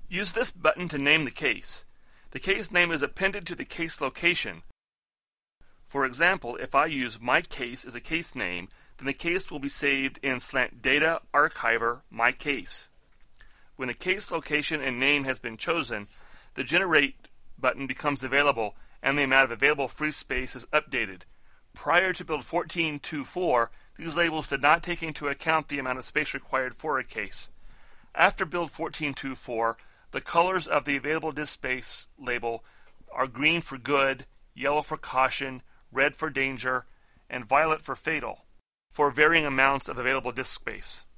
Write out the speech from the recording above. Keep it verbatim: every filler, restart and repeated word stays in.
Use this button to name the case. The case name is appended to the case location. For example, if I use my case as a case name, then the case will be saved in Slant Data Archiver My Case. When the case location and name has been chosen, the Generate button becomes available and the amount of available free space is updated. Prior to build fourteen point two four, these labels did not take into account the amount of space required for a case. After build fourteen point two four, the colors of the available disk space label are green for good, yellow for caution, red for danger, and violet for fatal, for varying amounts of available disk space.